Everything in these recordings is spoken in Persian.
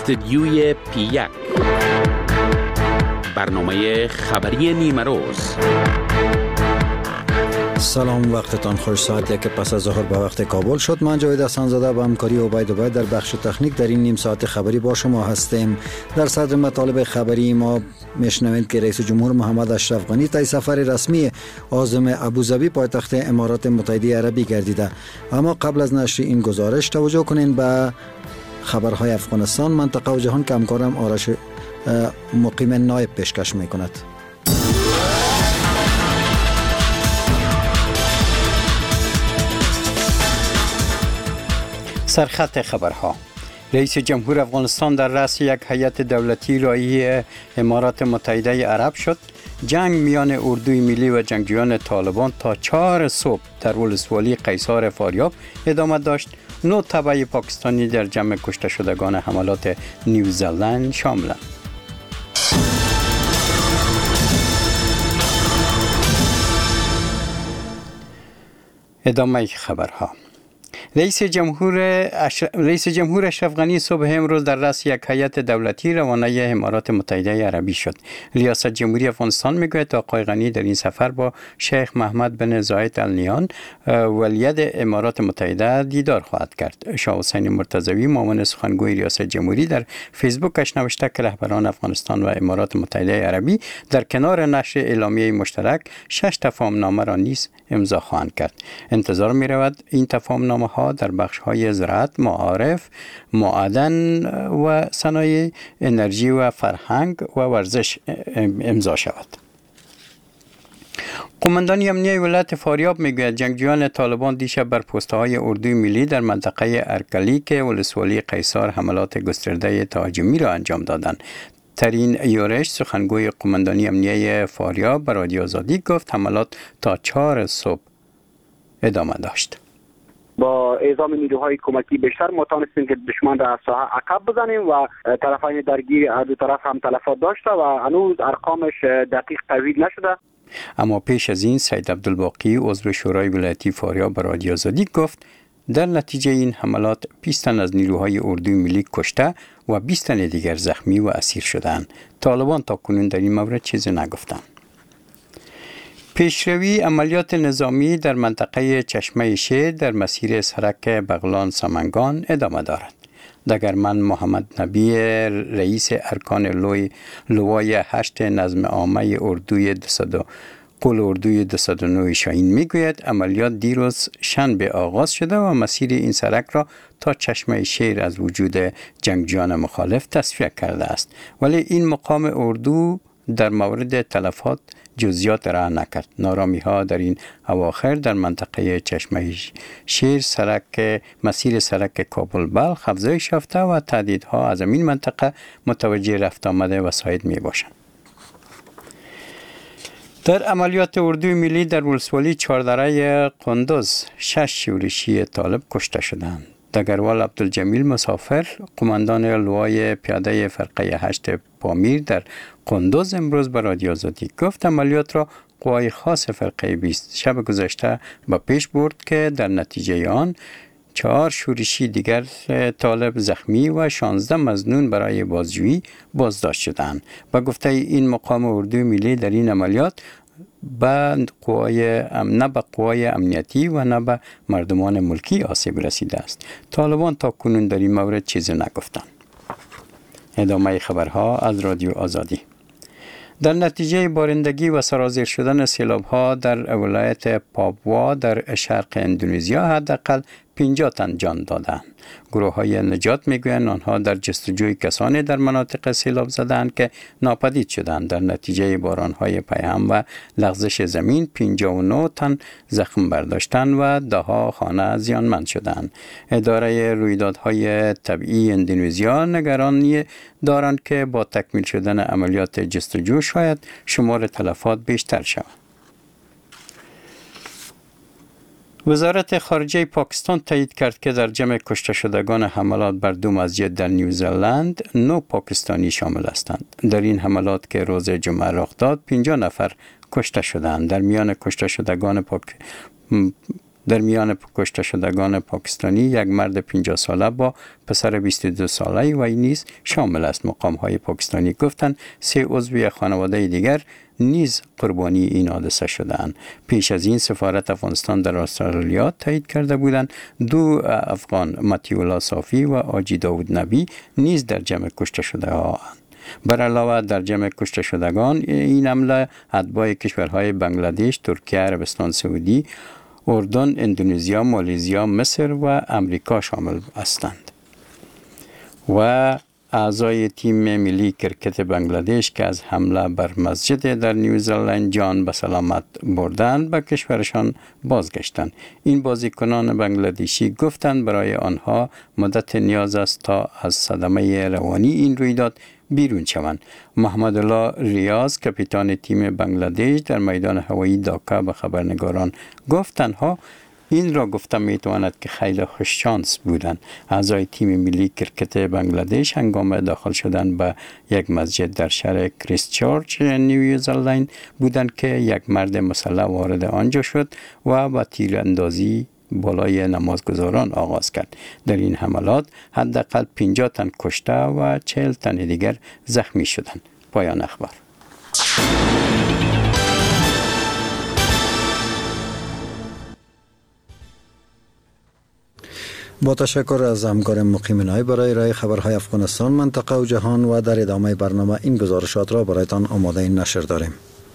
استدیوی پی1 برنامه خبری نیمه روز. سلام، وقتتان خوش. ساعت یک پس از ظهر به وقت کابل شد. من جاوید احسان‌زاده با همکاری عبید در بخش تکنیک در این نیم ساعت خبری با شما هستیم. در صدر مطالب خبری ما میشنوید که رئیس جمهور محمد اشرف غنی طی سفر رسمی عازم ابوظبی پایتخت امارات متحده عربی گردیده. اما قبل از نشر این گزارش توجه کنین به خبرهای افغانستان، منطقه و جهان که همکارم آرش مقیم نایب پیشکش میکند. سرخط خبرها. رئیس جمهور افغانستان در رأس یک هیئت دولتی رایی امارات متحده عرب شد. جنگ میان اردوی ملی و جنگجویان طالبان تا 4 صبح در ولسوالی قیصار فاریاب ادامه داشت. 9 تبع پاکستانی در جمع کشته شدگان حملات نیوزلند شاملند. ادامه خبرها. رئیس جمهور اشرف غنی صبح امروز در رأس یک هیئت دولتی روانه امارات متحده عربی شد. ریاست جمهوری افغانستان میگوید آقای غنی در این سفر با شیخ محمد بن زاید ال نهیان ولیعهد امارات متحده دیدار خواهد کرد. شاه حسین مرتضوی معاون سخنگوی ریاست جمهوری در فیسبوکش نوشته که رهبران افغانستان و امارات متحده عربی در کنار نشر اعلامیه مشترک 6 تفاهمنامه را نیز امضا خواهند کرد. انتظار می رود این تفاهمنامه ها در بخش های زراعت، معارف، معدن و صنایع، انرژی و فرهنگ و ورزش امضا شود. قماندان امنیه ولایت فاریاب میگوید جنگجویان طالبان دیشب بر پست‌های اردوی ملی در منطقه ارکلیک ولسوالی قیصار حملات گسترده تهاجمی را انجام دادند. ترین یورش سخنگوی قماندانی امنیه فاریاب به رادیو آزادی گفت حملات تا 4 صبح ادامه داشت. با اعزام نیروهای کمکی بیشتر ما توانستیم که دشمن را از ساحه عقب بزنیم و طرفین درگیر از دو طرف هم تلفات داشته و هنوز ارقامش دقیق تایید نشده. اما پیش از این سید عبدالباقی عضو شورای ولایتی فاریاب به رادیو آزادی گفت در نتیجه این حملات 20 تن از نیروهای اردوی ملی کشته و 20 تن دیگر زخمی و اسیر شدند. طالبان تاکنون در این مورد چیزی نگفتند. پیشروی عملیات نظامی در منطقه چشمه شیر در مسیر سرک بغلان سمنگان ادامه دارد. دگرمن محمد نبی رئیس ارکان لوای 8 نظم عامه اردوی 209 شاهین میگوید عملیات دیروز شنبه آغاز شده و مسیر این سرک را تا چشمه شیر از وجود جنگجویان مخالف تصفیه کرده است، ولی این مقام اردو در مورد تلفات جزئیات را نکرد. نارامی ها در این اواخر در منطقه چشمه شیر مسیر سرک کابل بلخ افزایش یافته و تهدیدها از این منطقه متوجه رفت آمده وسایط می باشند. در عملیات اردوی ملی در ولسوالی چهاردره قندوز 6 شورشی طالب کشته شدند. دگروال عبدالجمیل مسافر قماندان لوای پیاده فرقه 8 پامیر در قندوز امروز به رادیو آزادی گفت عملیات را قوای خاص فرقه 20 شب گذشته به پیش برد که در نتیجه آن 4 شورشی دیگر طالب زخمی و 16 مظنون برای بازجویی بازداشت شدند. به گفته این مقام اردوی ملی در این عملیات نه به قوای امنیتی و نه به مردمان ملکی آسیب رسیده است. طالبان تا کنون در این مورد چیزی نگفتند. ادامه خبرها از رادیو آزادی. در نتیجه بارندگی و سرازیر شدن سیلاب‌ها در ولایت پاپوا در شرق اندونزیا حداقل 50 تن جان دادند. گروه‌های نجات میگویند آنها در جستجوی کسانی در مناطق سیلاب زدند که ناپدید شدند. در نتیجه باران‌های پیهم و لغزش زمین 59 تن زخم برداشتند و ده‌ها خانه زیانمند شدند. اداره رویدادهای طبیعی اندونزیا نگرانی دارند که با تکمیل شدن عملیات جستجو شاید شمار تلفات بیشتر شود. وزارت خارجه پاکستان تایید کرد که در جمع کشته شدگان حملات بر 2 مسجد در نیوزلند 9 پاکستانی شامل هستند. در این حملات که روز جمعه رخ داد 50 نفر کشته شدند. در میان کشته شدگان در میان کشته شدگان پاکستانی یک مرد 50 ساله با پسر 22 ساله و این نیز شامل است. مقام‌های پاکستانی گفتند 3 عضو خانواده دیگر نیز قربانی این حادثه شدند. پیش از این سفارت افغانستان در استرالیا تایید کرده بودند 2 افغان متیولا صافی و آجی داود نبی نیز در جمع کشته شده ها. بر علاوه در جمع کشته شدگان این حمله اتباع کشورهای بنگلادش، ترکیه، عربستان سعودی، اردن، اندونزیا، مالزیا، مصر و امریکا شامل هستند. و اعضای تیم ملی کرکت بنگلادش که از حمله بر مسجد در نیوزلند جان به سلامت بردند به کشورشان بازگشتند. این بازیکنان بنگلادشی گفتند برای آنها مدت نیاز است تا از صدمه روانی این رویداد بیرون شوند. محمد الله ریاض کاپیتان تیم بنگلادش در میدان هوایی داکا به خبرنگاران گفت تنها این را گفتم میتواند که خیلی خوش شانس بودند. اعضای تیم ملی کرکت بنگلادش هنگام داخل شدن به یک مسجد در شهر کریستچرچ نیوزلند بودند که یک مرد مسلح وارد آنجا شد و با تیراندازی بالای نمازگزاران آغاز کرد. در این حملات حداقل 50 تن کشته و 40 تن دیگر زخمی شدند. پایان اخبار. با تشکر از همکار مقیم نای برای ارائه خبرهای افغانستان، منطقه و جهان و در ادامه برنامه این گزارشات را برایتان آماده نشر داریم.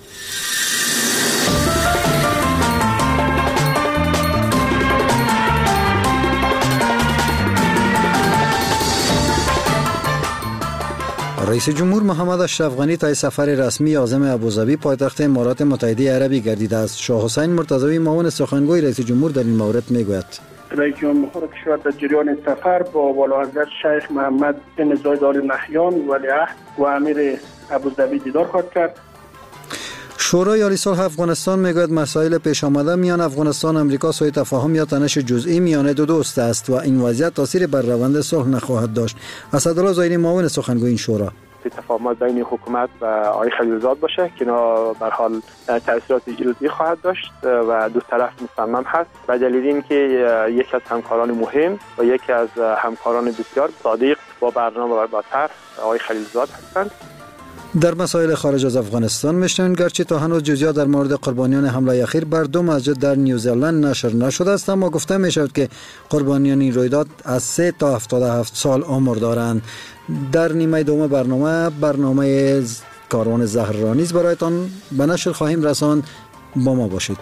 رئیس جمهور محمد اشرف غنی طی سفر رسمی عازم ابوظبی پایتخت امارات متحده عربی گردیده است. شاه حسین مرتضوی معاون سخنگوی رئیس جمهور در این مورد میگوید رئیس جمهور کشور در جریان سفر با والاحضرت شیخ محمد بن زاید آل نهیان ولیعهد و امیر ابوظبی دیدار خواهد کرد. شورای عالی صلح افغانستان میگوید مسائل پیش آمده میان افغانستان و امریکا سوء تفاهم یا تنش جزئی میان دو دوست است و این وضعیت تاثیر بر روند صلح نخواهد داشت. اسدالله ظاهری معاون سخنگوی این شورا تفاهمات بین حکومت و آقای خلیلزاد باشه که اینا به حال تاثیرات ایجابی خواهد داشت و دو طرف مصمم هست و دلیل این که یکی از همکاران مهم و یکی از همکاران بسیار صادق با برنامه و با طرح آقای خلیلزاد هستند. در مسائل خارج از افغانستان میشنویم گرچه تا هنوز جزئیات در مورد قربانیان حمله اخیر بر 2 مسجد در نیوزلند نشر نشده است، اما گفته می شود که قربانیان این رویداد از 3 تا 77 سال عمر دارند. در نیمه دوم برنامه کاروان زهر را نیز برایتان به نشر خواهیم رساند. با ما باشید.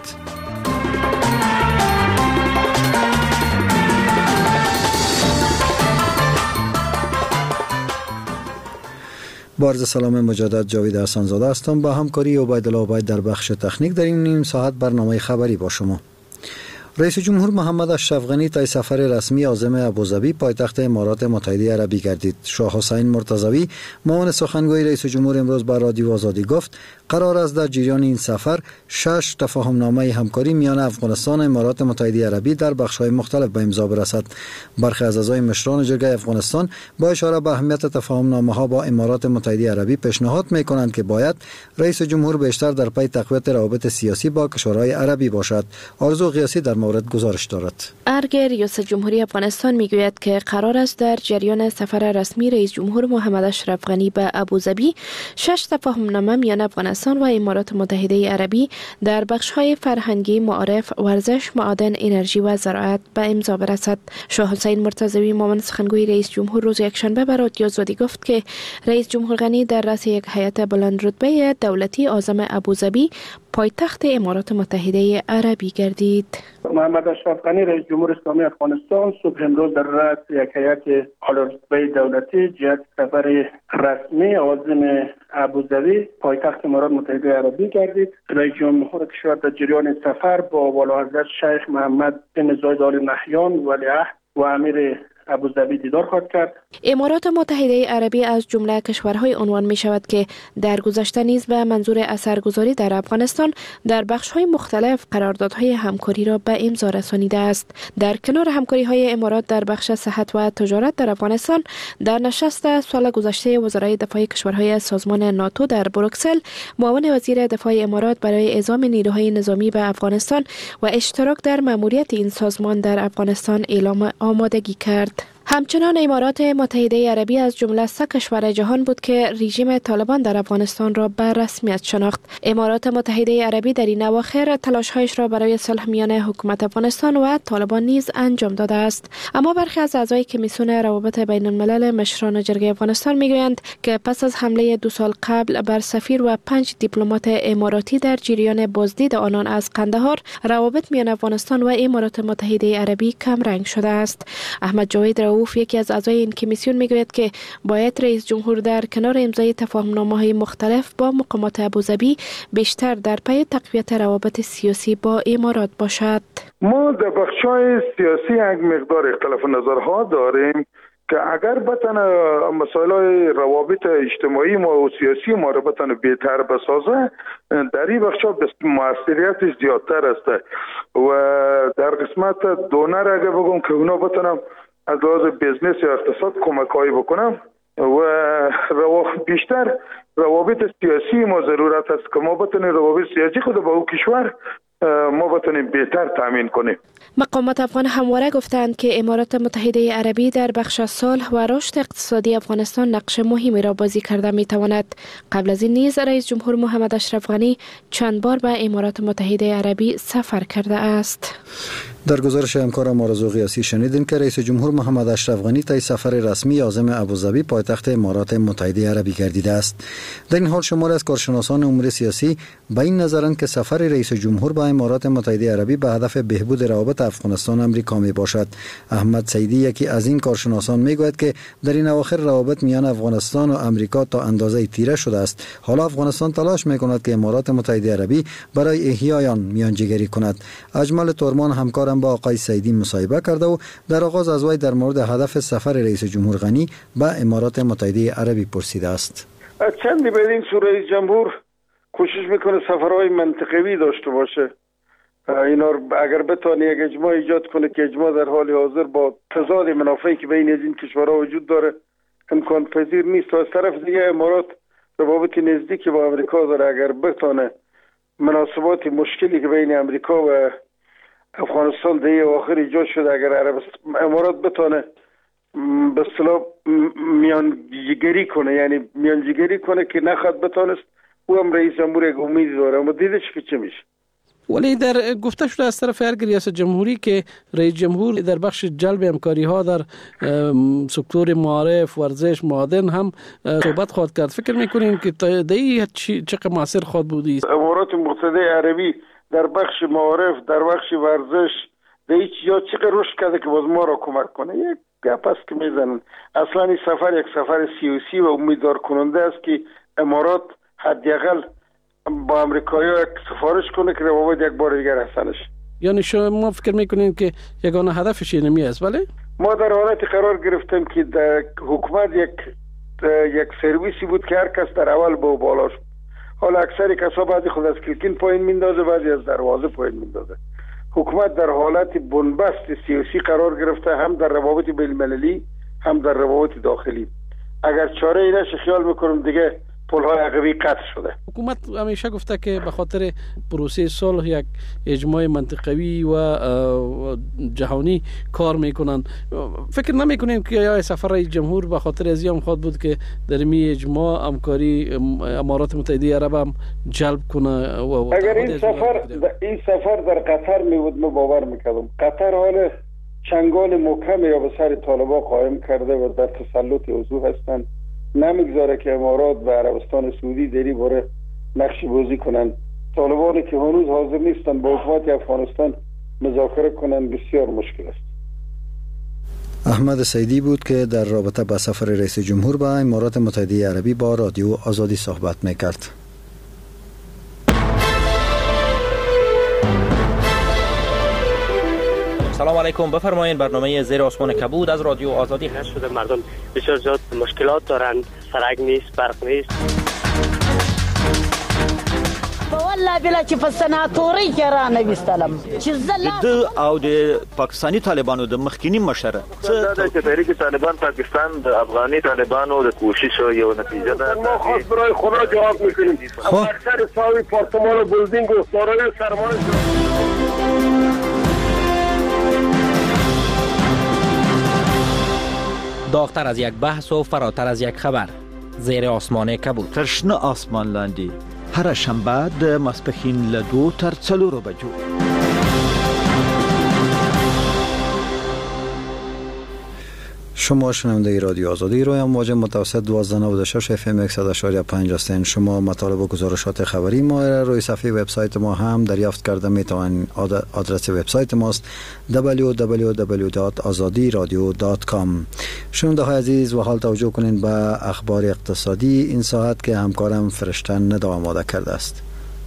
با عرض سلام مجدد جاوید احسانزاده هستم. با همکاری عبیدالله عبید در بخش تکنیک در این نیم ساعت برنامه خبری با شما. رئیس جمهور محمد اشرف غنی طی سفر رسمی عازم ابوظبی پایتخت امارات متحده عربی گردید. شاه حسین مرتضوی معاون سخنگوی رئیس جمهور امروز به رادیو آزادی گفت قرار است در جریان این سفر 6 تفاهمنامه همکاری میان افغانستان و امارات متحده عربی در بخش‌های مختلف به امضا برسد. برخی از اعضای مشران جرگه افغانستان با اشاره به اهمیت تفاهمنامه‌ها با امارات متحده عربی پیشنهاد می‌کنند که باید رئیس جمهور بیشتر در پی تقویت روابط سیاسی با کشورهای عربی باشد. آرزو قیاسی در مورد گزارش دارد. ارگ ریاست جمهوری افغانستان میگوید که قرار است در جریان سفر رسمی رئیس جمهور محمد اشرف غنی به ابوظبی 6 تفاهمنامه میان افغانستان و امارات متحده عربی در بخش‌های فرهنگی، معارف، ورزش، معادن، انرژی و زراعت به امضا برسد. شاه حسین مرتضوی معاون سخنگوی رئیس جمهور روز یکشنبه به رادیو آزادی گفت که رئیس جمهور غنی در رأس یک هیئت بلند رتبه دولتی عازم ابوظبی پایتخت امارات متحده عربی گردید. محمد اشرف غنی رئیس جمهور اسلامی افغانستان صبح امروز در رأس یک هیئت عالی دولتی جهت سفر رسمی عازم ابوظبی پایتخت امارات متحده عربی گردید. رئیس جمهور کشور در جریان سفر با والاحضرت شیخ محمد بن زاید آل نهیان ولیعهد و امیر ابوظبی دیدار خواهد کرد. امارات متحده عربی از جمله کشورهای عنوان می شود که در گذشته نیز به منظور اثرگذاری در افغانستان در بخش‌های مختلف قراردادهای همکاری را به امضا رسانیده است. در کنار همکاری‌های امارات در بخش صحت و تجارت در افغانستان، در نشست سال گذشته وزرای دفاع کشورهای سازمان ناتو در بروکسل، معاون وزیر دفاع امارات برای اعزام نیروهای نظامی به افغانستان و اشتراک در مأموریت این سازمان در افغانستان اعلام آمادگی کرد. همچنان امارات متحده عربی از جمله 3 کشور جهان بود که رژیم طالبان در افغانستان را به رسمیت شناخت. امارات متحده عربی در این اواخر تلاش‌هایش را برای صلح میان حکومت افغانستان و طالبان نیز انجام داده است. اما برخی از اعضای کمیسیون روابط بین الملل مشران جرگه افغانستان میگویند که پس از حمله 2 سال قبل بر سفیر و 5 دیپلمات اماراتی در جریان بازدید آنان از قندهار، روابط میان افغانستان و امارات متحده عربی کم رنگ شده است. احمد جاوید یکی از اعضای این کمیسیون میگوید که باید رئیس جمهور در کنار امضای تفاهم‌نامه‌های مختلف با مقامات ابوظبی بیشتر در پی تقویت روابط سیاسی با امارات باشد. ما در بخش‌های سیاسی یک مقدار اختلاف نظرها داریم که اگر بتونه مسائل روابط اجتماعی ما و سیاسی ما رو بتونه بهتر بسازه، در این بخشا موثریتش زیادتر است و در قسمت دونر اگر بگم که اونا بتونم از لحاظ بیزنس یا اقتصاد کمک‌هایی بکنم و بیشتر روابط سیاسی ما ضرورت است که ما بتونیم روابط سیاسی خود با او کشور ما بتونیم بهتر تامین کنیم. مقامات افغان همواره گفتند که امارات متحده عربی در بخش صلح و رشد اقتصادی افغانستان نقش مهمی را بازی کرده می تواند. قبل از این نیز رئیس جمهور محمد اشرف غنی چند بار به امارات متحده عربی سفر کرده است. در گزارش همکارم آرزو قیاسی شنیدین که رئیس جمهور محمد اشرف غنی طی سفر رسمی عازم ابوظبی پایتخت امارات متحده عربی گردیده است. در این حال شماری از کارشناسان امور سیاسی به این نظرند که سفر رئیس جمهور به امارات متحده عربی به هدف بهبود روابط افغانستان امریکا می باشد. احمد سیدی یکی از این کارشناسان می گوید که در این اواخر روابط میان افغانستان و امریکا تا اندازه تیره شده است. حالا افغانستان تلاش می کند که امارات متحده عربی برای احیای آن میانجیگری کند. اجمل تورمان همکارم با آقای سیدی مصاحبه کرده و در آغاز از وی در مورد هدف سفر رئیس جمهور غنی به امارات متحده عربی پرسیده است. چندی به این رئیس جمهور کوشش میکنه سفرهای منطقوی داشته باشه. اینا اگر بتونه یک اجماع ایجاد کنه که اجماع در حال حاضر با تضاد منافعی که بین این کشورها وجود داره امکان پذیر نیست. و از طرف دیگه امارات روابط نزدیکی با امریکا داره. اگر بتونه مناسبات مشکلی که بین امریکا و افغانستان در آخر ایجاد شده، اگر امارات بتونه به اصطلاح میانجیگری کنه، یعنی میانجیگری کنه که نخواد بتونست، او هم رئیس جمهور یک امیدی داره، اما دیدش که چه میشه. ولی در گفته شده از طرف هر ریاست جمهوری که رئیس جمهور در بخش جلب همکاری ها در سکتور معارف، ورزش، معادن هم صحبت خواهد کرد. فکر میکنین که دایی چقدر موثر خواهد بودی؟ امارات متحده عربی در بخش معارف، در بخش ورزش دایی یا چقدر رشد کرده که باز ما را کمک کنه. یک گپ است که میزنن. اصلا این سفر یک سفر سیاسی و امیدوار کننده است که امارات حداقل با امریکایی‌ها یک سفارش کنه که روابط یک بار دیگر حسنش. یعنی شما فکر میکنین که یگانه هدفش اینمی است؟ بله ما در حالتی قرار گرفتیم که در حکومت یک سرویسی بود که هر کس در اول به بالا شد. حالا اکثر کسا بعضی خود از کلکین پایین میندازه، بعضی از دروازه پایین میندازه. حکومت در حالت بنبست سیاسی قرار گرفته، هم در روابط بین‌المللی هم در روابط داخلی. اگر چاره ای نشه خیال میکنم دیگه پل‌های عقبی قطع شده. حکومت همیشه گفته که به خاطر پروسه صلح یک اجماع منطقوی و جهانی کار میکنن. فکر نمیکنین که یا سفر رئیس جمهور به خاطر از این خواهد بود که در می اجماع همکاری امارات متحده عرب هم جلب کنه؟ و اگر این سفر در قطر میود ما باور میکردم. قطر حال چنگال محکم یا به سر طالبان قائم کرده و در تسلط اوضاع هستند. نمیگذاره که امارات و عربستان سعودی دری باره نقش بازی کنن. طالبانی که هنوز حاضر نیستن با حکومت افغانستان مذاکره کنن بسیار مشکل است. احمد سیدی بود که در رابطه با سفر رئیس جمهور به امارات متحده عربی با رادیو آزادی صحبت میکرد. سلام علیکم، بفرمایید. برنامه زیر آسمان کبود از رادیو آزادی هست. شده مردم بسیار زیاد مشکلات دارند، سرک نیست، برق نیست. والله بلا چې په سناتوري کې را نه وستلم چې د او د پاکستانی طالبانو د مخکینی مشره دا چې تحریک طالبان پاکستان د افغاني طالبانو د کوشش یو نتیجه ده. ما خاص برای خدا جواب میکنیم. اکثر ساوی پارتمان و بلدینگ و سارای سرمایه داغتر از یک بحث و فراتر از یک خبر. زیر آسمان کبود. تشنه آسمان لاندی. هر شنبه د ماسپښین له 2 تر 4 بجو. شما شنونده رادیو آزادی روی امواج متوسط 1296 FM 100.5 هستین. شما مطالب و گزارشات خبری ما را روی صفحه وبسایت ما هم دریافت کرده میتوانید. آدرس وبسایت ماست www.azadiradio.com. شنونده های عزیز و حال توجه کنین به اخبار اقتصادی این ساعت که همکارم فرشته ندا آماده کرده است.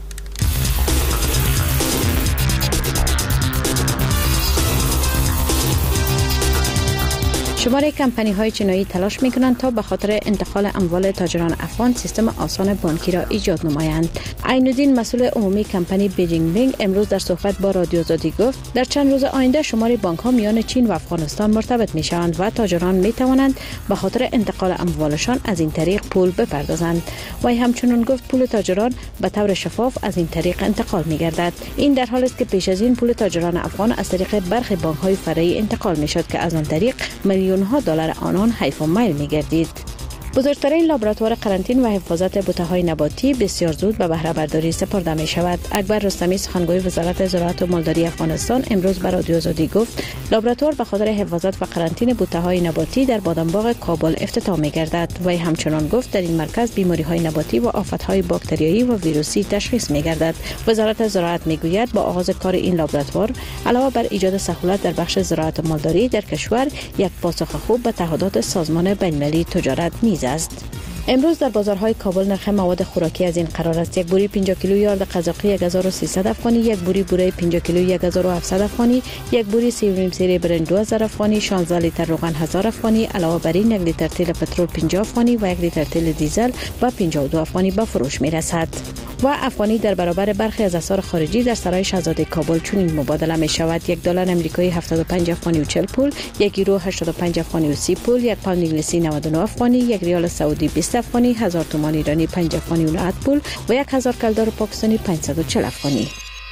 شماره کمپانی‌های چینایی تلاش می‌کنند تا به خاطر انتقال اموال تاجران افغان سیستم آسان بانکی را ایجاد نمایند. عین‌الدین مسئول عمومی کمپانی بیجینگ لینک امروز در صحبت با رادیو آزادی گفت در چند روز آینده شماره بانک‌ها میان چین و افغانستان مرتبط می‌شوند و تاجران می‌توانند به خاطر انتقال اموالشان از این طریق پول بپردازند. وی همچنین گفت پول تاجران به طور شفاف از این طریق انتقال می‌گردد. این در حالی است که پیش از این پول تاجران افغان از طریق برخی بانک‌های فرعی انتقال می‌شد که از آن طریق میلیون‌ها دلار آنان حیف و میل می‌گردید. بزرگترین لابراتوار قرنطین و حفاظت بوته‌های نباتی بسیار زود به بهره برداری سپرده می شود. اکبر رستمی سخنگوی وزارت زراعت و مالداری افغانستان امروز به رادیو آزادی گفت لابراتوار به خاطر حفاظت و قرنطین بوته‌های نباتی در بادامباغ کابل افتتاح می گردد. وی همچنان گفت در این مرکز بیماری‌های نباتی و آفت‌های باکتریایی و ویروسی تشخیص می گردد. وزارت زراعت می گوید با آغاز کار این لابراتوار علاوه بر ایجاد سهولت در بخش زراعت و مالداری در کشور یک پاسخ خوب به تعهدات سازمان بین‌المللی تجارت نیز است. امروز در بازارهای کابل نرخ مواد خوراکی از این قرار است: یک بوری 50 کیلو یارد قزاقی 1300 افغانی، یک بوری بوره 50 کیلو 1700 افغانی، یک بوری 3.5 سری برنج 2000 افغانی، 16 لیتر روغن 1000 افغانی، علاوه بر این 1 لیتر تیل پترول 50 افغانی و 1 لیتر تیل دیزل با 52 افغانی به فروش می رسد. و افغانی در برابر برخی از اسعار خارجی در سرای شاهزاده کابل چنین مبادله می شود: یک دلار آمریکایی 75 افغانی و 40 پول، یک یورو 85 افغانی و 30 پول، یک پوند انگلیسی 99 افغانی، یک ریال سعودی 20 افغانی، 1000 تومان ایرانی 5 افغانی و 90 پول و 1000 کلدار پاکستانی 540 افغانی.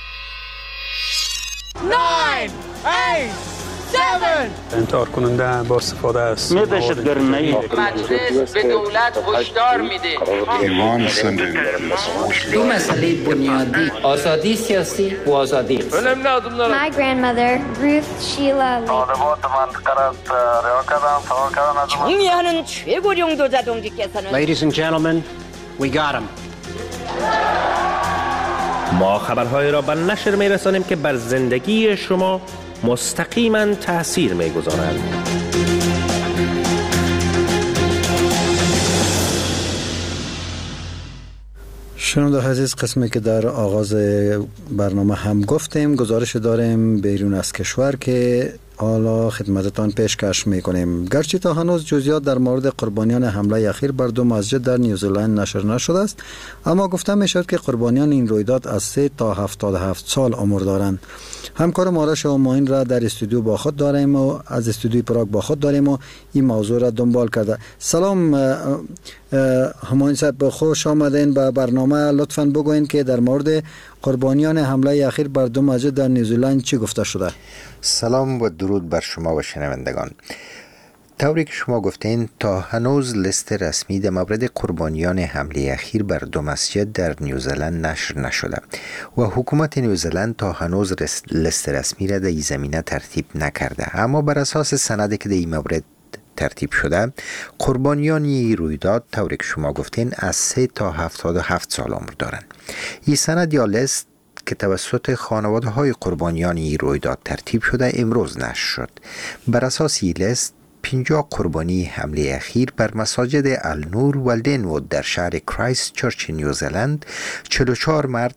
9 8 7 انتحار کننده با استفاده است. دهشتگردی مجلس به دولت هشدار میده. دو مسئله بنیادی: آزادی سیاسی و آزادی اقتصادی. My grandmother Ruth Sheila 정의하는 최고령도 자동직께서는 Ladies and gentlemen, we got him. ما خبرهای را به نشر می‌رسانیم که بر زندگی شما مستقیما تأثیر می‌گذارند. شنونده عزیز، قسمی که در آغاز برنامه هم گفتیم گزارش داریم بیرون از کشور که حالا خدمتتان پیشکش میکنیم. گرچه تا هنوز جزئیات در مورد قربانیان حمله اخیر بر 2 مسجد در نیوزلند نشر نشده است، اما گفته میشد که قربانیان این رویداد از 3 تا 77 سال عمر دارند. همکار مارش و ماین را در استودیو با خود داریم و از استودیوی پراگ با خود داریم و این موضوع را دنبال کرده. سلام هماین صاحب، خوش آمدین به برنامه. لطفاً بگوین که در مورد قربانیان حمله اخیر بر 2 مسجد در نیوزلند چی گفته شده؟ سلام و درود بر شما و شنوندگان. طوری که شما گفتین تا هنوز لیست رسمی در مورد قربانیان حمله اخیر بر 2 مسجد در نیوزلند نشر نشده و حکومت نیوزلند تا هنوز لیست رسمی را در این زمینه ترتیب نکرده. اما بر اساس سندی که در این مورد ترتیب شده، قربانیان این رویداد طوری که شما گفتین از 3 تا 77 سال عمر دارند. این سند یا لیست که توسط خانواده های قربانیان این رویداد ترتیب شده امروز نشر شد. بر اساس این لیست 50 قربانی حمله اخیر بر مساجد النور و لینوود در شهر کرایست چرچ نیوزلند، 44 مرد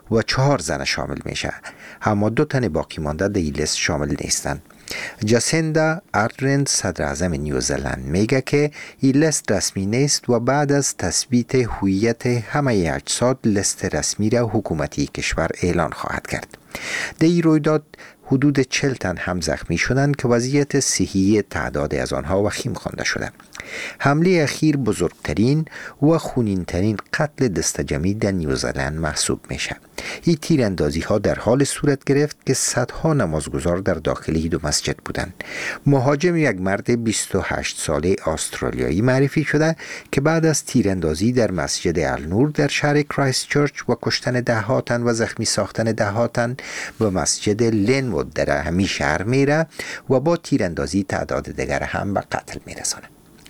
و 4 زن شامل میشه، اما 2 تن باقی مانده در این لیست شامل نیستند. جاسیندا آردرن صدر اعظم نیوزلند میگه که این لیست رسمی نیست و بعد از تثبیت هویت همه اجساد لیست رسمی را حکومتی کشور اعلان خواهد کرد. در این رویداد حدود 40 تن هم زخمی شدند که وضعیت صحی تعداد از آنها وخیم خوانده شده. حمله اخیر بزرگترین و خونینترین قتل دستجمعی در نیوزلند محسوب میشه. این تیراندازی ها در حال صورت گرفت که صدها نمازگزار در داخل 2 مسجد بودند. مهاجم یک مرد 28 ساله استرالیایی معرفی شده که بعد از تیراندازی در مسجد النور در شهر کرایست چرچ و کشتن 10 تن و زخمی ساختن 10 تن به مسجد لینوود در همین شهر میره و با تیراندازی تعداد دیگر هم به قتل میرسانه.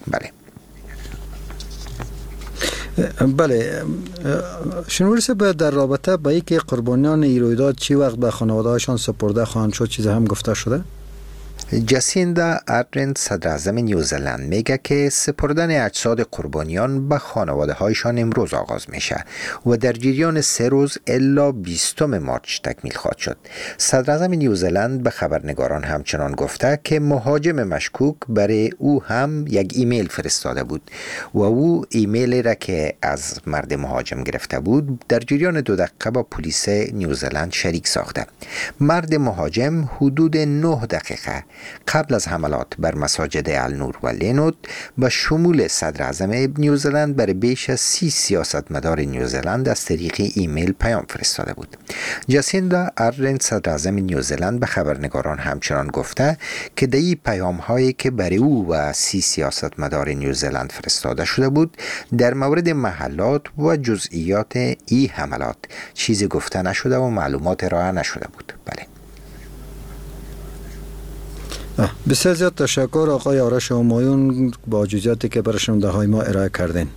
بله شنوری صاحب، در رابطه با اینکه قربانیان این رویداد چی وقت به خانواده‌هاشان سپرده خواهند شد چیز هم گفته شده؟ جاسیندا آردرن صدر اعظم نیوزلند میگه که سپردن اجساد قربانیان به خانواده هایشان امروز آغاز میشه و در جریان 3 روز الا 20 مارچ تکمیل خواهد شد. صدر اعظم نیوزلند به خبرنگاران همچنان گفته که مهاجم مشکوک برای او هم یک ایمیل فرستاده بود و او ایمیل را که از مرد مهاجم گرفته بود در جریان 2 دقیقه با پلیس نیوزلند شریک ساخته. مرد مهاجم حدود 9 دقیقه قبل از حملات بر مساجد النور و لینود به شمول صدر اعظم نیوزلند برای بیش از 30 سیاستمدار نیوزلند از طریق ایمیل پیام فرستاده بود. جاسیندا آردرن صدر اعظم نیوزلند به خبرنگاران همچنان گفته که در این پیام هایی که برای او و 30 سیاستمدار نیوزلند فرستاده شده بود در مورد محلات و جزئیات این حملات چیزی گفته نشده و معلومات ارائه نشده بود. بله. بسیار زیاد تشکر آقای آرش همایون با جزئیاتی که برای شنونده های ما ارائه کردین.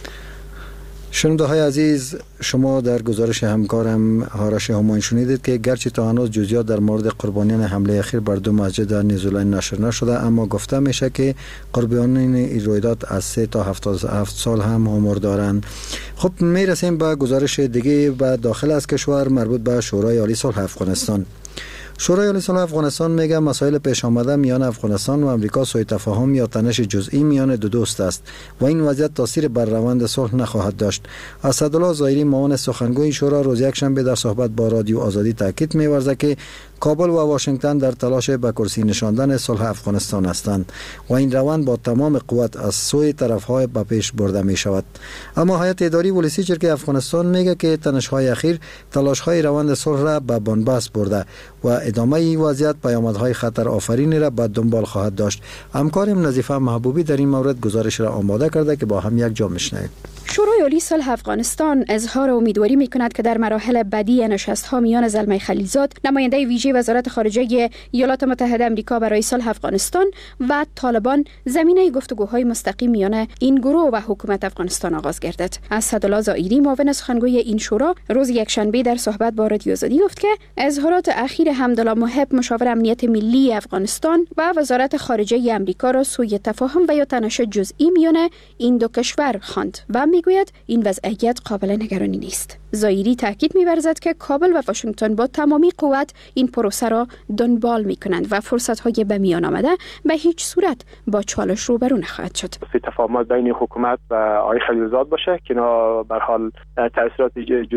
شنونده های عزیز، شما در گزارش همکارم آرش همایون شنیدید که گرچه تا هنوز جزئیات در مورد قربانیان حمله اخیر بر 2 مسجد در نیوزلند نشر نشده، اما گفته میشه که قربانیان این رویداد از 3 تا 77 سال هم عمر دارند. خب میرسیم به گزارش دیگه به داخل از کشور مربوط به شورای عالی صلح افغانستان. شورای عالی صلح افغانستان میگه مسائل پیش آمده میان افغانستان و امریکا سوء تفاهم یا تنش جزئی میان 2 دوست است و این وضعیت تاثیر بر روند صلح نخواهد داشت. اسدالله ظاهری معاون سخنگوی شورا روز یکشنبه در صحبت با رادیو آزادی تاکید می‌ورزد که کابل و واشنگتن در تلاش به کرسی نشاندن صلح افغانستان هستند و این روند با تمام قوت از سوی طرف‌های به پیش برده می شود. اما هیئت اداری ولسی چرکی افغانستان میگه که تنش‌های اخیر تلاش‌های روند صلح را به بنبست برده و ادامه این وضعیت پیامدهای خطر آفرینی را به دنبال خواهد داشت. همکارم نظیفه محبوبی در این مورد گزارش را آماده کرده که با هم یک جا میشنویم. شورای عالی صلح افغانستان اظهار امیدواری می‌کند که در مراحل بعدی نشست‌ها میان زلمه خلیلزاد، نماینده ویژه وزارت خارجه ایالات متحده آمریکا برای صلح افغانستان و طالبان زمینه گفتگوهای مستقیم میان این گروه و حکومت افغانستان آغاز گردد. اسدالله ظاهری معاون سخنگوی این شورا روز یکشنبه در صحبت با رادیو آزادی گفت که اظهارات اخیر حمدالله محب مشاور امنیت ملی افغانستان و وزارت خارجه آمریکا را سوء تفاهم و یا تنش جزئی میان این 2 کشور خواند و میگوید این وضعیت قابل نگرانی نیست. ظاهری تاکید می‌ورزد که کابل و واشنگتن با تمامی قوت این پروسه را دنبال می‌کنند و فرصت‌های به میان آمده به هیچ صورت با چالش روبرو نخواهد شد. تفاهمات بین حکومت و آقای خلیلزاد باشه که اینا به حال تأثیرات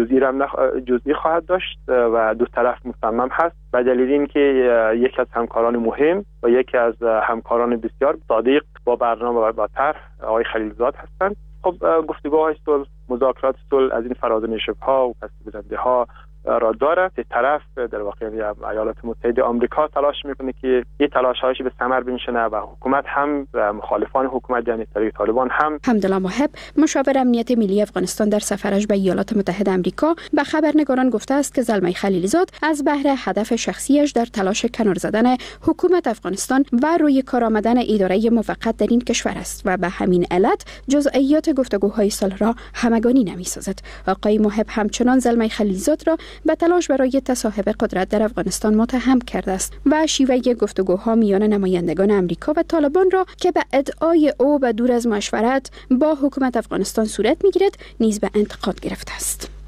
جزئی خواهد داشت و 2 طرف مصمم هست به دلیل اینکه یکی از همکاران مهم و یکی از همکاران بسیار صادق با برنامه و با طرح آقای خلیلزاد هستند. خب گفتگوهای صلح، مذاکرات صلح از این فراز نشب‌ها و پس‌بندی‌ها را دارد. طرف در واقع ایالات متحده آمریکا تلاش میکنه که این تلاش‌هایش به ثمر بنشینه و حکومت هم و مخالفان حکومت یعنی طالبان هم. حمدالله محب مشاور امنیت ملی افغانستان در سفرش به ایالات متحده آمریکا به خبرنگاران گفته است که زلمه خلیلزاد از بهر هدف شخصیش در تلاش کنار زدن حکومت افغانستان و روی کار آمدن اداره موقت در این کشور است و به همین علت جزئیات گفتگوهای صلح را همگانی نمی‌سازد. آقای محب همچنان زلمه خلیلزاد را به تلاش برای تصاحب قدرت در افغانستان متهم کرده است و شیوه گفتگوها میان نمایندگان امریکا و طالبان را که به ادعای او به دور از مشورت با حکومت افغانستان صورت میگیرد نیز به انتقاد گرفته است.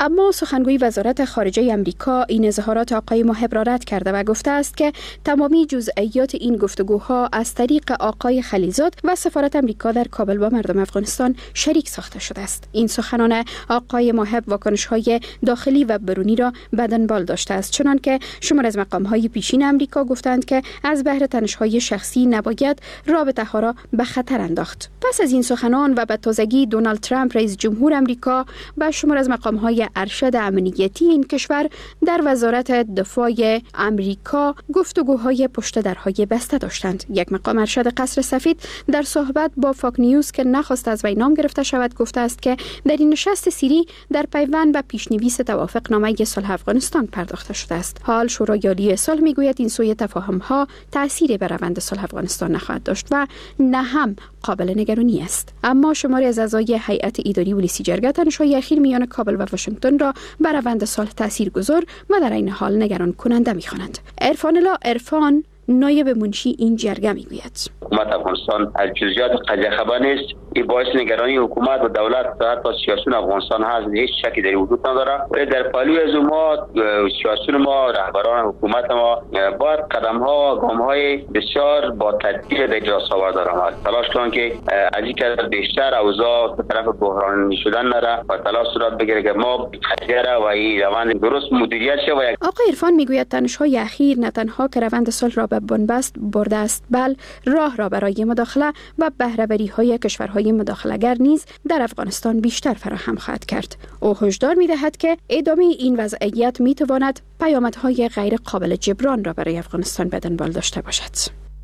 اما سخنگوی وزارت خارجه امریکا این اظهارات آقای محب را رد کرده و گفته است که تمامی جزئیات این گفتگوها از طریق آقای خلیلزاد و سفارت امریکا در کابل با مردم افغانستان شریک ساخته شده است. این سخنان آقای محب واکنش‌های داخلی و برونی را به دنبال داشته است، چنانکه شمار از مقام‌های پیشین امریکا گفتند که از بهر تنش‌های شخصی نباید رابطه‌ها را به خطر انداخت. پس از این سخنان و به تازگی دونالد ترامپ رئیس جمهور امریکا با شمار از مقام‌های ارشد امنیتی این کشور در وزارت دفاع امریکا گفتگوهای پشت درهای بسته داشتند. یک مقام ارشد قصر سفید در صحبت با فاک نیوز که نخواست از وی نام گرفته شود گفته است که در این نشست سری در پیوند به پیش‌نویس توافقنامه صلح افغانستان پرداخته شده است. حال شورای عالی صلح میگوید این سوء تفاهم‌ها تأثیری بر روند صلح افغانستان نخواهد داشت و نه هم قابل نگرانی است. اما شماری از اعضای هیئت اداری ولسی جرگه تنش‌های اخیر میان کابل و واشنگتن را بر روند صلح تاثیرگذار و در این حال نگران کننده می‌خوانند. عرفان نایب منشی این جرگه میگوید حکومت افغانستان از جزئیات قضیه خبر نیست. این باعث نگرانی حکومت و دولت تا سیاسیون افغانستان هست، هیچ شکی در وجود نداره. ولی در پهلوی از ما سیاسیون ما، رهبران حکومت ما باید قدم‌ها و گام‌های بسیار با تدبیر به اجرا آوردن، تلاش کنند که از این که بیشتر اوضاع به طرف بحرانی شدن نره و تلاش صورت بگیره که ما قضیه را و این روند درست مدیریت شه. آقای عرفان میگوید تنش‌های اخیر نه تنها که روند صلح را به بنبست برده است، بل راه را برای مداخله و بهره‌وری‌های کشورهای مداخله‌گر نیز در افغانستان بیشتر فراهم خواهد کرد. او هشدار می‌دهد که ادامه این وضعیت می‌تواند پیامدهای غیر قابل جبران را برای افغانستان به دنبال داشته باشد.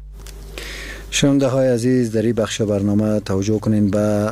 شنونده های عزیز، در این بخش برنامه توجه کنین به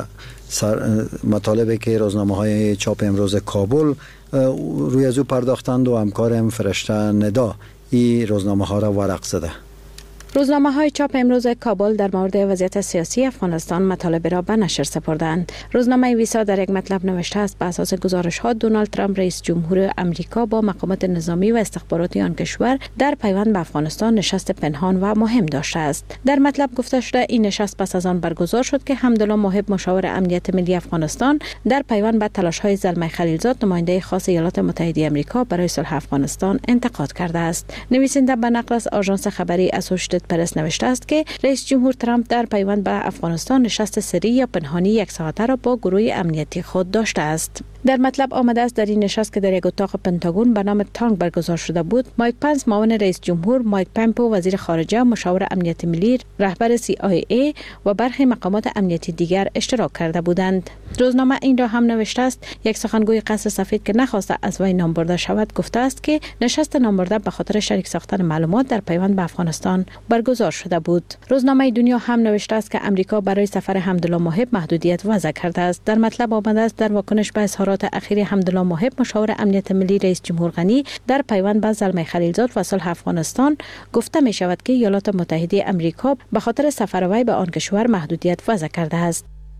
مطالبی که روزنامه‌های چاپ امروز کابل روی از او پرداختند و همکارم فرشته ندا این روزنامه‌ها را ورق زده. روزنامه‌های چاپ امروز کابل در مورد وضعیت سیاسی افغانستان مطالب را به نشر سپردند. روزنامه ویسا در یک مطلب نوشته است بر اساس گزارش‌ها دونالد ترامپ رئیس جمهور امریکا با مقامات نظامی و استخباراتی آن کشور در پیوند به افغانستان نشست پنهان و مهم داشته است. در مطلب گفته شده این نشست پس از آن برگزار شد که حمدالله محب مشاور امنیت ملی افغانستان در پیوند به تلاش‌های زلمه خلیلزاد نماینده خاص ایالات متحده آمریکا برای صلح افغانستان انتقاد کرده است. نویسنده به نقل از آژانس خبری اسوسییتد پرس نوشته است که رئیس جمهور ترامپ در پیوند به افغانستان نشست سری یا پنهانی یک ساعته را با گروه امنیتی خود داشته است. در مطلب آمده است در این نشست که در یک اتاق پنتاگون به نام تانگ برگزار شده بود، مایک پنس معاون رئیس جمهور، مایک پمپو وزیر خارجه، مشاور امنیت ملی، رهبر CIA و برخی مقامات امنیتی دیگر اشتراک کرده بودند. روزنامه این را هم نوشته است یک سخنگوی قصر سفید که نخواسته از وی نام برده شود گفته است که نشست نامبرده به خاطر شریک ساختن معلومات در پیوند به افغانستان برگزار شده بود. روزنامه دنیا هم نوشته است که امریکا برای سفر حمدالله محب محدودیت وضع کرده است. در مطلب آمده است در واکنش به اظهارات اخیر حمدالله محب مشاور امنیت ملی رئیس جمهور غنی در پیوند به زلمه خلیلزاد و صلح افغانستان گفته می شود که ایالات متحده آمریکا به خاطر سفر وی به آن کشور محدودیت وضع کرده است.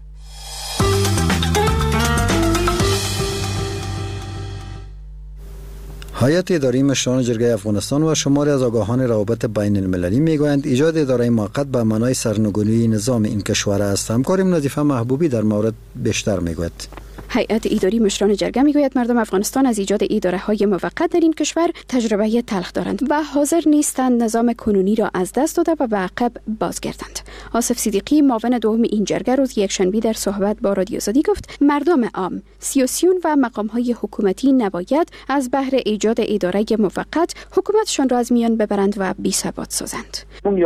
هیئت اداری مشران جرگه افغانستان و شماری از آگاهان روابط بین المللی میگویند ایجاد اداره موقت به معنای سرنگونی نظام این کشور است. همکارم نظیفه محبوبی در مورد بیشتر میگوید. هیئت اداری مشران جرگه میگوید مردم افغانستان از ایجاد اداره‌های موقت در این کشور تجربه تلخ دارند و حاضر نیستند نظام کنونی را از دست داده و به عقب بازگردند. آصف صدیقی معاون دوم این جرگه روز یکشنبه در صحبت با رادیو آزادی گفت مردم عام، سیاسیون و مقام‌های حکومتی نباید از بهر ایجاد اداره موقت حکومتشان را از میان ببرند و بی‌ثبات سازند.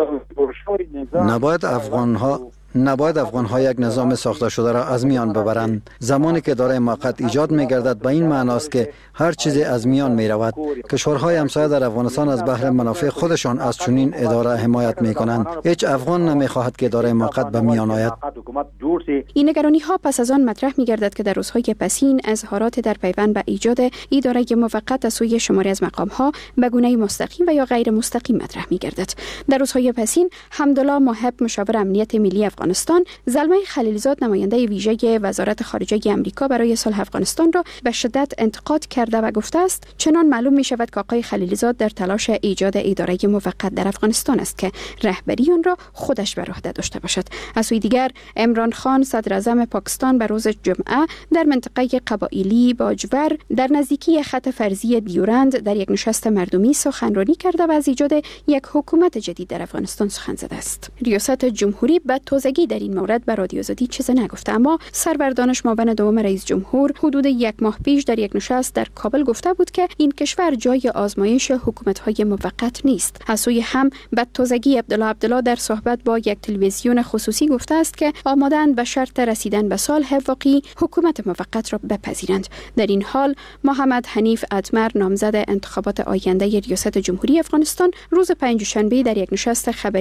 نباید افغان‌ها یک نظام ساخته شده را از میان ببرند. زمانی که اداره موقت ایجاد می‌گردد به این معناست که هر چیزی از میان می‌رود. کشورهای همسایه در افغانستان از بهر منافع خودشان از چنین اداره حمایت می‌کنند. هیچ افغان نمی‌خواهد که اداره موقت به میان آید. این نگرانی‌ها پس از آن مطرح می‌گردد که در روزهای پسین اظهارات در پیوند به ایجاد اداره موقت از سوی شماری از مقام‌ها به گونه مستقیم و یا غیر مستقیم مطرح می‌گردد. در روزهای پسین حمدالله محب مشاور امنیت ملی افغانستان زلمه خلیلزاد نماینده ویژه وزارت خارجه آمریکا برای صلح افغانستان را به شدت انتقاد کرده و گفته است چنان معلوم می شود که آقای خلیلزاد در تلاش ایجاد اداره موقت در افغانستان است که رهبری آن را خودش بر عهده داشته باشد. از سوی دیگر عمران خان صدر اعظم پاکستان به روز جمعه در منطقه قبایلی باجور در نزدیکی خط فرضی دیورند در یک نشست مردمی سخنرانی کرده و از ایجاد یک حکومت جدید در افغانستان سخن زده است. ریاست جمهوری به تازگی در این مورد به رادیو آزادی چیزی نگفته، اما سرور دانش معاون دوم رئیس جمهور حدود یک ماه پیش در یک نشست در کابل گفته بود که این کشور جای آزمایش حکومت‌های موقت نیست. از سوی هم به تازگی عبدالله در صحبت با یک تلویزیون خصوصی گفته است که آماده‌اند به شرط رسیدن به صلح واقعی حکومت موقت را بپذیرند. در این حال محمد حنیف اتمر نامزد انتخابات آینده ریاست جمهوری افغانستان روز پنجشنبه در یک نشست خبری